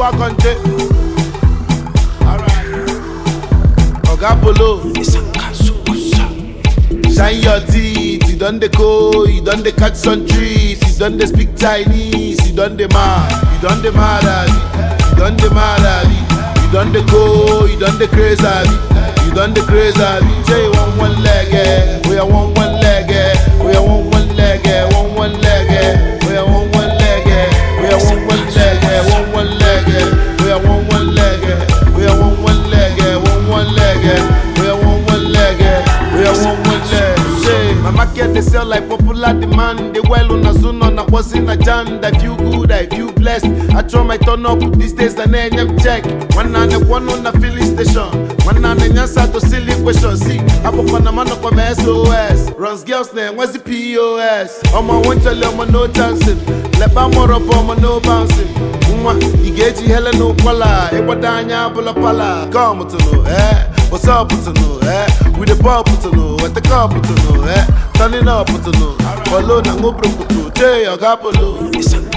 my country. Alright. Ogapolo. Shine your teeth, you done the go, you done the catch some trees, you done the speak Chinese, you done the mad, you done the mad, you done the mad, you done the go, you done the crazy, you done the crazy. Say one leg, we are one leg, we are one leg, one leg, we are one leg, we are one leg, one leg, we are one leg, we are one leg, one leg, we are one leg, we are one leg. My market they sell like popular demand. They well on a soon on a was in a jam. I feel good, I feel blessed. I try my turn up these days and then check. One on the filling station. One on the answer to silly question. See, I put on a man up on my SOS. Runs girls name, what's the POS? On my one tell them no chancing. Let me more up on my no bouncing. You get you hella no collar. It was Danya Bula Pala. Come to know, eh? What's up to know, eh? With the pop to know, at the cup to know, eh? Turning up to know. Follow the Mubro to Jay or Gapolo.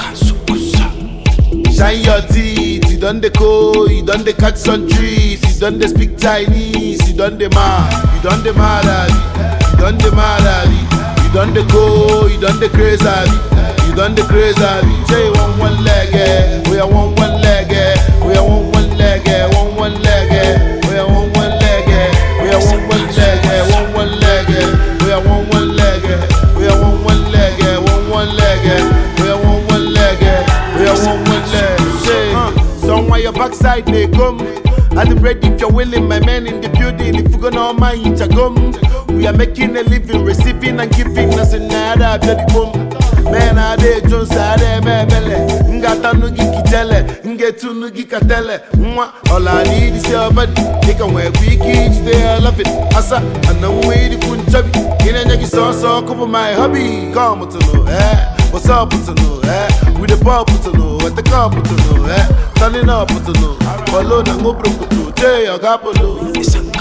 Shine your teeth, you done the go, you done the catch some trees, you done the speak Chinese, you done the mad, you done the mad, you done the mad, you done the go, you done the crazy, you done the crazy. Say one leg, we are one leg, we are one leg, one leg, we are one leg, we are one leg, one leg, we are one leg, we are one leg, one leg, we are one leg, we are one leg. Somewhere your backside they come. I'm ready if you're willing, my man in the building. If you gonna mind, you come. We are making a living, receiving and giving us another bloody boom. Man, I did Jones, I did Mebele. Ngata no giki tele, ngetu no gika tele. All I need is your body. They can wear big kids, they love it. Asa, and I'm waiting for chubby. In a jaggy sauce, cover my hobby. Come to know, eh? What's up to know, eh? With the pop to know, at the cup to know, eh? Turning up to know. Follow the Mubro to Jay or Gapolo.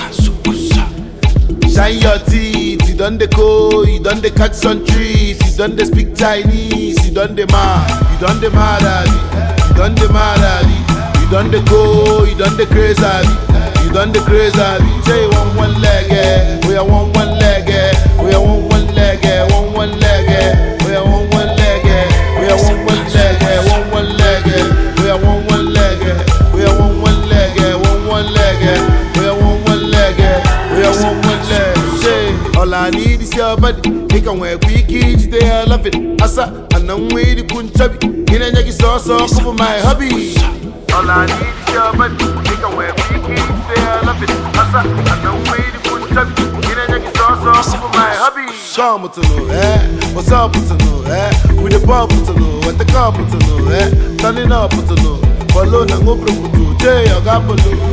Shine your teeth, you done the go, you done the catch some trees, you done the speak Chinese, you done the mad, you done the mad, you done the mad, you done the go, you done the crazy, you done the crazy. Say one leg, we are one leg, we are one leg, one leg, we are one leg, we are one leg, one leg, we are one leg, we are one leg, one leg, we are one leg, we are one leg. All I need is your body. They can wear big kids, they are love it. Asa, and I'm waiting for chubby. In a jaggy sauce, cover my hobby. All I need is your body. They can wear big kids, they are love it. Asa, and I'm waiting for chubby. In a jaggy sauce, cover my hobby. Come to know, eh? What's up to know, eh? With the pop to know, at the cup to know, eh? Turning up to know. Follow the Mubro to Jay or Gapolo.